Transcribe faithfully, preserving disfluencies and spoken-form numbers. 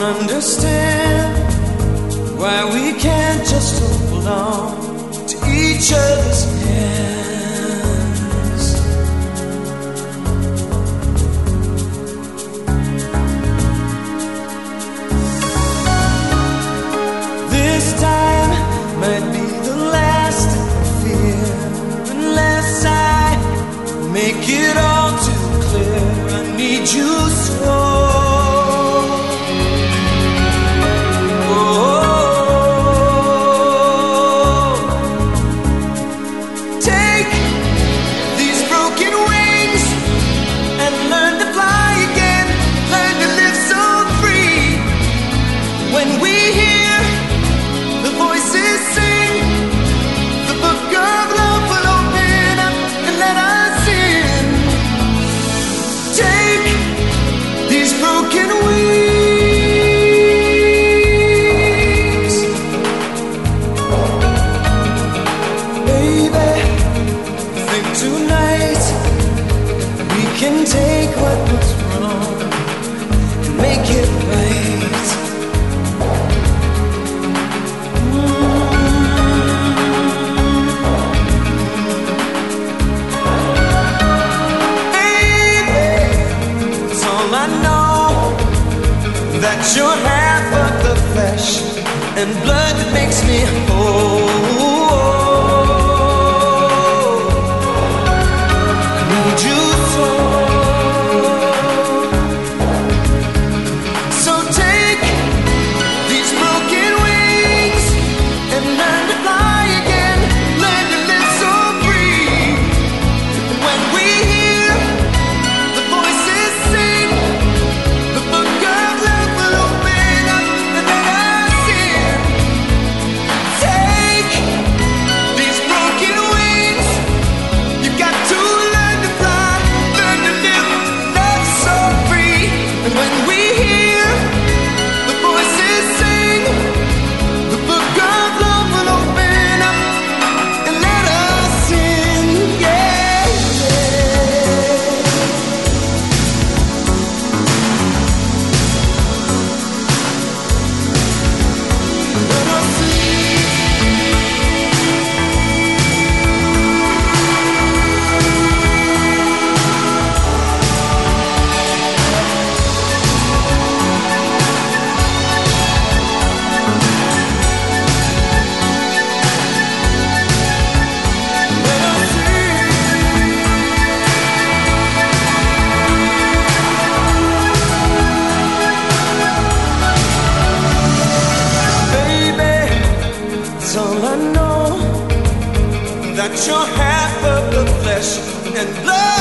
understand why we can't just hold on to each other's hands. This time might be the last I fear, unless I make it all too clear. I need you so. Take what was wrong and make it right. Mm-hmm. Baby, it's all I know, that you're half of the flesh and blood that makes me whole. I need you so. That you're half of the flesh and blood.